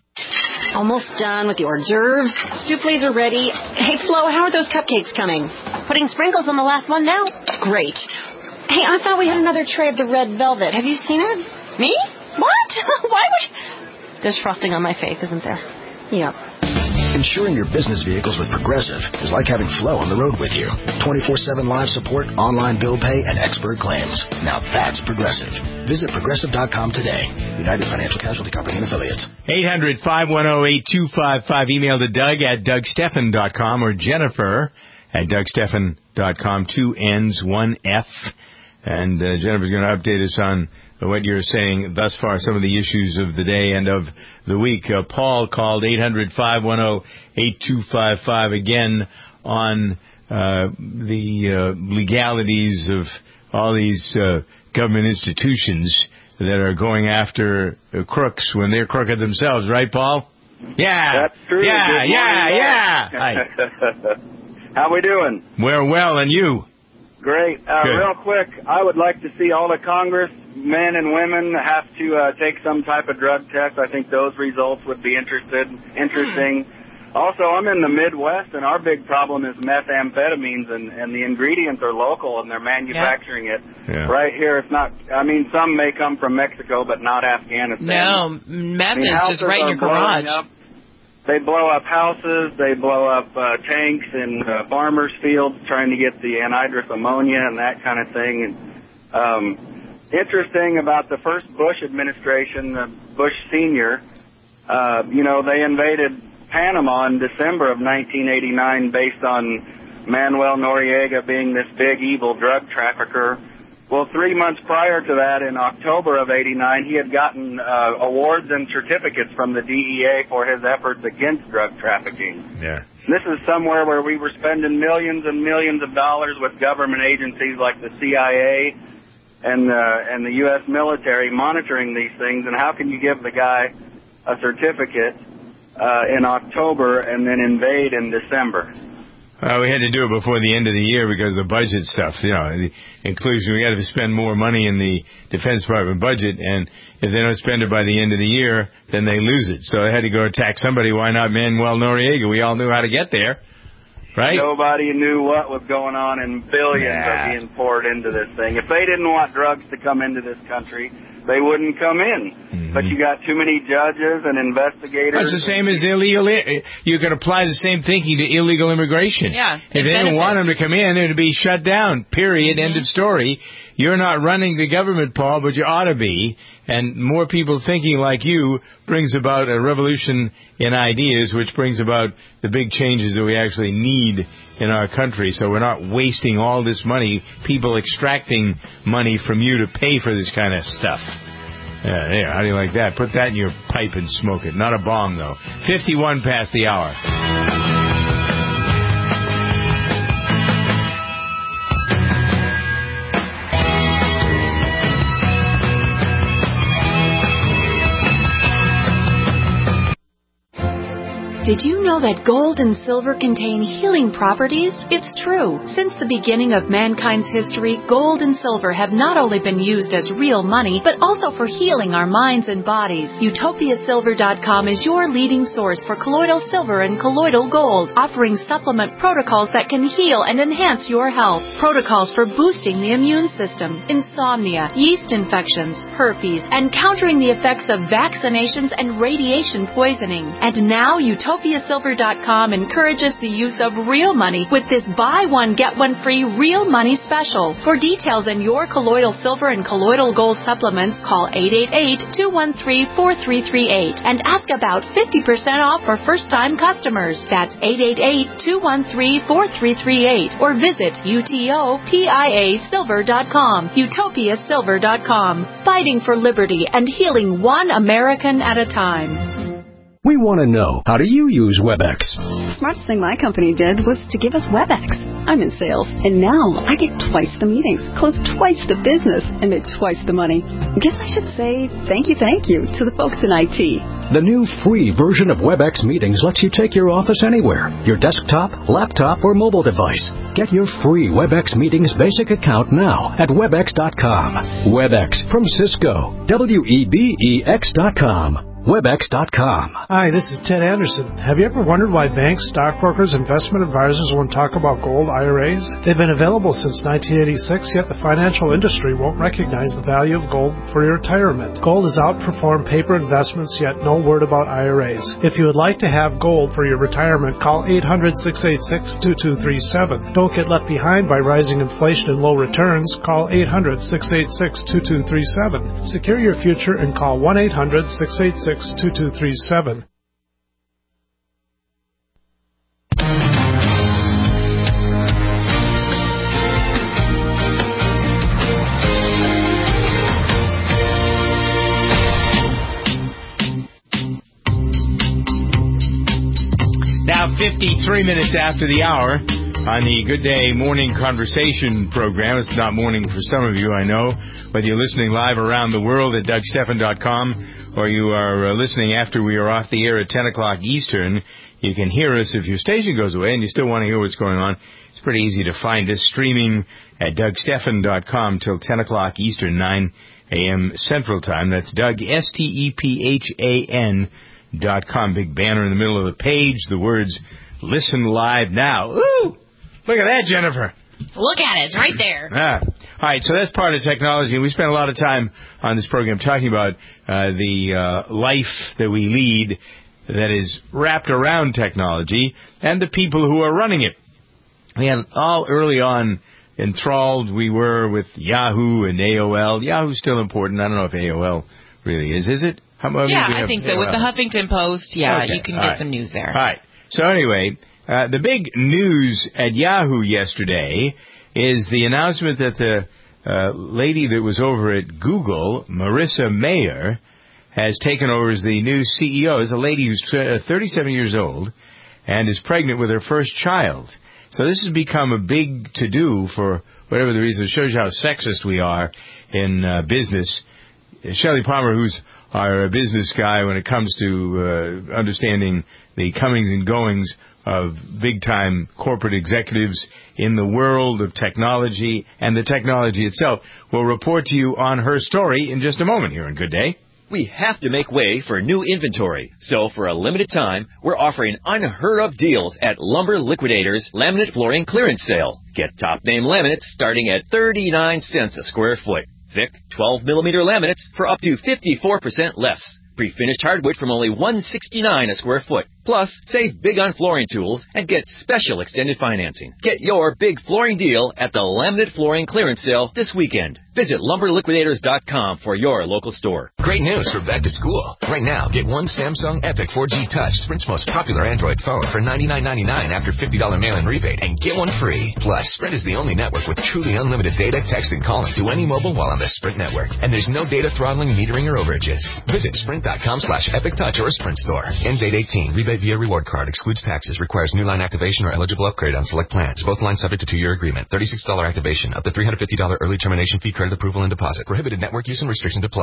Almost done with the hors d'oeuvres. Souffles are ready. Hey, Flo, how are those cupcakes coming? Putting sprinkles on the last one now? Great. Hey, I thought we had another tray of the red velvet. Have you seen it? Me? What? Why would... There's frosting on my face, isn't there? Yep. Insuring your business vehicles with Progressive is like having Flo on the road with you. twenty-four seven live support, online bill pay, and expert claims. Now that's Progressive. Visit progressive dot com today. United Financial Casualty Company and Affiliates. eight hundred five one zero eight two five five. Email to Doug at doug stephan dot com or Jennifer at doug stephan dot com. Two N's, one F. And uh, Jennifer's going to update us on what you're saying thus far, some of the issues of the day and of the week. Uh, Paul called eight hundred five one zero eight two five five again on uh, the uh, legalities of all these uh, government institutions that are going after uh, crooks when they're crooked themselves. Right, Paul? Yeah. That's true. Yeah, Good yeah, morning, yeah. Hi. How we doing? We're well, and you? Great. Uh, Good. real quick, I would like to see all the Congress men and women have to uh, take some type of drug test. I think those results would be interested, interesting. Also, I'm in the Midwest, and our big problem is methamphetamines, and, and the ingredients are local, and they're manufacturing it Yeah. right here. It's not. I mean, some may come from Mexico, but not Afghanistan. No, meth I mean, is just houses right in are your garage. blowing up. They blow up houses, they blow up uh, tanks in uh, farmers' fields trying to get the anhydrous ammonia and that kind of thing. And um, interesting about the first Bush administration, uh, Bush Senior, uh, you know, they invaded Panama in December of nineteen eighty-nine based on Manuel Noriega being this big evil drug trafficker. Well, three months prior to that, in October of eighty-nine, he had gotten uh, awards and certificates from the D E A for his efforts against drug trafficking. Yeah. This is somewhere where we were spending millions and millions of dollars with government agencies like the C I A and, uh, and the U S military monitoring these things. And how can you give the guy a certificate uh, in October and then invade in December? Uh, we had to do it before the end of the year because of the budget stuff, you know, the inclusion. We got to spend more money in the Defense Department budget, and if they don't spend it by the end of the year, then they lose it. So they had to go attack somebody. Why not Manuel Noriega? We all knew how to get there, right? Nobody knew what was going on, and billions Yeah. are being poured into this thing. If they didn't want drugs to come into this country, they wouldn't come in. Mm-hmm. But you got too many judges and investigators. It's the same as illegal. You can apply the same thinking to illegal immigration. Yeah, If they don't want them to come in, it'll be shut down. Period. Mm-hmm. End of story. You're not running the government, Paul, but you ought to be. And more people thinking like you brings about a revolution in ideas, which brings about the big changes that we actually need in our country. So we're not wasting all this money, people extracting money from you to pay for this kind of stuff. Yeah, there. How do you like that? Put that in your pipe and smoke it. Not a bomb, though. fifty-one past the hour. Did you know that gold and silver contain healing properties? It's true. Since the beginning of mankind's history, gold and silver have not only been used as real money, but also for healing our minds and bodies. Utopia Silver dot com is your leading source for colloidal silver and colloidal gold, offering supplement protocols that can heal and enhance your health. Protocols for boosting the immune system, insomnia, yeast infections, herpes, and countering the effects of vaccinations and radiation poisoning. And now Utopia Silver dot com encourages the use of real money with this buy one, get one free real money special. For details on your colloidal silver and colloidal gold supplements, call eight eight eight, two one three, four three three eight and ask about fifty percent off for first-time customers. That's eight eight eight, two one three, four three three eight or visit Utopia Silver dot com. Utopia Silver dot com. Fighting for liberty and healing one American at a time. We want to know, how do you use WebEx? The smartest thing my company did was to give us WebEx. I'm in sales, and now I get twice the meetings, close twice the business, and make twice the money. I guess I should say thank you, thank you to the folks in I T. The new free version of WebEx Meetings lets you take your office anywhere, your desktop, laptop, or mobile device. Get your free WebEx Meetings basic account now at webex dot com. WebEx from Cisco. W E B E X dot com. webex dot com. Hi, this is Ted Anderson. Have you ever wondered why banks, stockbrokers, investment advisors won't talk about gold I R As? They've been available since nineteen eighty-six, yet the financial industry won't recognize the value of gold for your retirement. Gold has outperformed paper investments, yet no word about I R As. If you would like to have gold for your retirement, call eight hundred, six eight six, two two three seven. Don't get left behind by rising inflation and low returns. Call eight hundred, six eight six, two two three seven. Secure your future and call one eight hundred, six eight six, two two three seven. Now fifty-three minutes after the hour on the Good Day Morning Conversation program. It's not morning for some of you, I know, whether you're listening live around the world at Doug Stephan dot com or you are uh, listening after we are off the air at ten o'clock Eastern. You can hear us if your station goes away and you still want to hear what's going on. It's pretty easy to find us streaming at Doug Stephan dot com till ten o'clock Eastern, nine a.m. Central Time. That's Doug, S T E P H A N dot com. Big banner in the middle of the page, the words, listen live now. Ooh! Look at that, Jennifer. Look at it. It's right there. Ah. All right, so that's part of technology. And we spent a lot of time on this program talking about uh, the uh, life that we lead that is wrapped around technology and the people who are running it. And all early on, enthralled we were with Yahoo and A O L. Yahoo's still important. I don't know if A O L really is. Is it? How about yeah, I think so. A O L? With the Huffington Post, yeah, okay. You can all get right. some news there. All right. So anyway, uh, the big news at Yahoo yesterday is the announcement that the uh, lady that was over at Google, Marissa Mayer, has taken over as the new C E O. Is a lady who's thirty-seven years old and is pregnant with her first child. So this has become a big to-do for whatever the reason. It shows you how sexist we are in uh, business. Shelley Palmer, who's our business guy when it comes to uh, understanding the comings and goings of big-time corporate executives in the world of technology and the technology itself, will report to you on her story in just a moment here on Good Day. We have to make way for new inventory. So for a limited time, we're offering unheard-of deals at Lumber Liquidators Laminate Flooring Clearance Sale. Get top-name laminates starting at thirty-nine cents a square foot. Thick twelve millimeter laminates for up to fifty-four percent less. Pre-finished hardwood from only one sixty-nine a square foot. Plus, save big on flooring tools and get special extended financing. Get your big flooring deal at the Laminate Flooring Clearance Sale this weekend. Visit lumber liquidators dot com for your local store. Great news for back to school. Right now, get one Samsung Epic four G Touch, Sprint's most popular Android phone, for ninety-nine ninety-nine after fifty dollars mail-in rebate, and get one free. Plus, Sprint is the only network with truly unlimited data, text, and calling to any mobile while on the Sprint network. And there's no data throttling, metering, or overages. Visit sprint dot com slash epic touch or a Sprint store. Ends eight eighteen. Rebate via reward card. Excludes taxes. Requires new line activation or eligible upgrade on select plans. Both lines subject to two-year agreement. thirty-six dollars activation. Up to three hundred fifty dollars early termination fee credit approval and deposit. Prohibited network use and restrictions apply.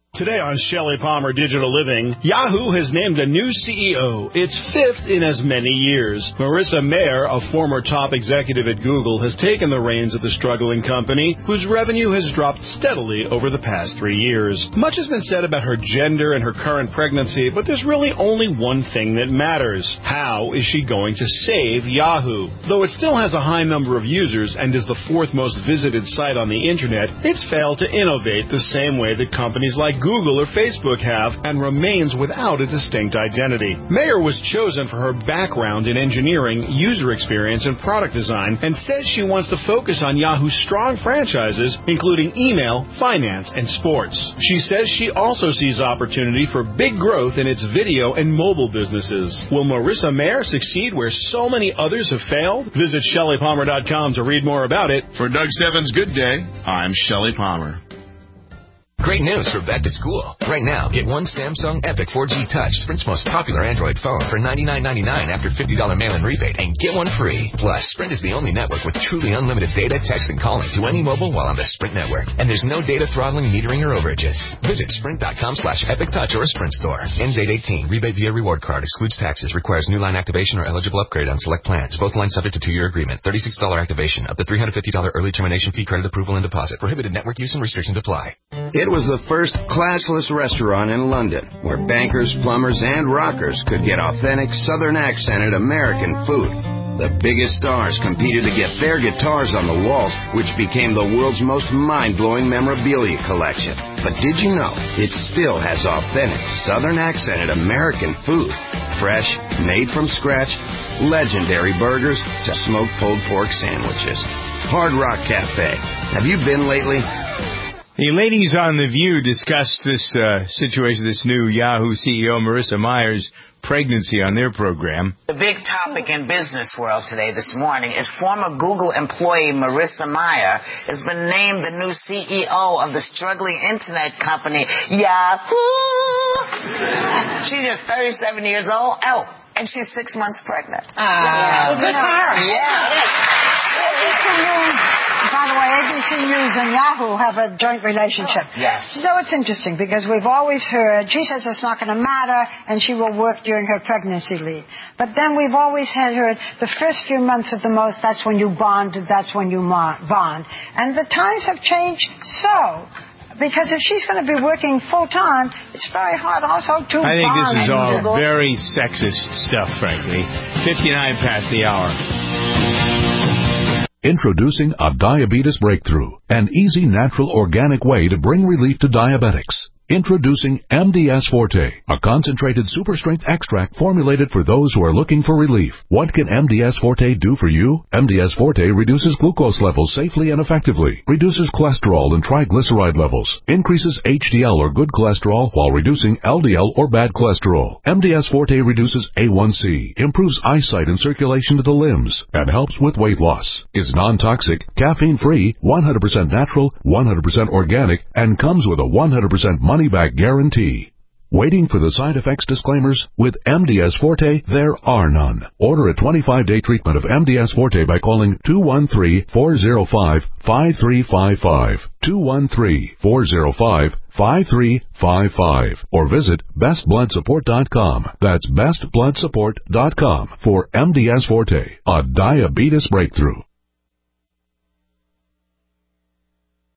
Today on Shelley Palmer Digital Living, Yahoo has named a new C E O, its fifth in as many years. Marissa Mayer, a former top executive at Google, has taken the reins of the struggling company, whose revenue has dropped steadily over the past three years. Much has been said about her gender and her current pregnancy, but there's really only one thing that matters. How is she going to save Yahoo? Though it still has a high number of users and is the fourth most visited site on the internet, it's failed to innovate the same way that companies like Google or Facebook have, and remains without a distinct identity. Mayer was chosen for her background in engineering, user experience, and product design, and says she wants to focus on Yahoo's strong franchises, including email, finance, and sports. She says she also sees opportunity for big growth in its video and mobile businesses. Will Marissa Mayer succeed where so many others have failed? Visit Shelley Palmer dot com to read more about it. For Doug Steffens' Good Day, I'm Shelley Palmer. Great news for back to school. Right now, get one Samsung Epic four G Touch, Sprint's most popular Android phone, for ninety-nine ninety-nine after fifty dollars mail-in rebate, and get one free. Plus, Sprint is the only network with truly unlimited data, text, and calling to any mobile while on the Sprint network. And there's no data throttling, metering, or overages. Visit sprint.com slash Epic Touch or a Sprint store. Ends eight eighteen. Rebate via reward card. Excludes taxes. Requires new line activation or eligible upgrade on select plans. Both lines subject to two-year agreement. thirty-six dollars activation. Up to three hundred fifty dollars early termination fee credit approval and deposit. Prohibited network use and restrictions apply. It was the first classless restaurant in London, where bankers, plumbers, and rockers could get authentic, southern accented American food. The biggest stars competed to get their guitars on the walls, which became the world's most mind-blowing memorabilia collection. But did you know it still has authentic, southern accented American food? Fresh, made from scratch, legendary burgers to smoked pulled pork sandwiches. Hard Rock Cafe. Have you been lately? The ladies on The View discussed this uh, situation, this new Yahoo C E O, Marissa Mayer's pregnancy on their program. The big topic in business world today, this morning, is former Google employee Marissa Mayer has been named the new C E O of the struggling internet company Yahoo. She's just thirty-seven years old. Oh, and she's six months pregnant. Ah, uh, well, good for her. Yeah. By the way, A B C News and Yahoo have a joint relationship. Yes. So it's interesting because we've always heard, she says it's not going to matter and she will work during her pregnancy leave. But then we've always had heard the first few months at the most, that's when you bond, that's when you bond. And the times have changed so. Because if she's going to be working full-time, it's very hard also to I think this is all Google. very sexist stuff, frankly. fifty-nine past the hour. Introducing a diabetes breakthrough, an easy, natural, organic way to bring relief to diabetics. Introducing M D S Forte, a concentrated super-strength extract formulated for those who are looking for relief. What can M D S Forte do for you? M D S Forte reduces glucose levels safely and effectively, reduces cholesterol and triglyceride levels, increases H D L or good cholesterol while reducing L D L or bad cholesterol. M D S Forte reduces A one C, improves eyesight and circulation to the limbs, and helps with weight loss. Is non-toxic, caffeine-free, one hundred percent natural, one hundred percent organic, and comes with a one hundred percent money money-back guarantee. Waiting for the side effects disclaimers? With M D S Forte, there are none. Order a twenty-five day treatment of M D S Forte by calling two one three, four zero five, five three five five, two one three, four zero five, five three five five, or visit best blood support dot com. That's best blood support dot com for M D S Forte, a diabetes breakthrough.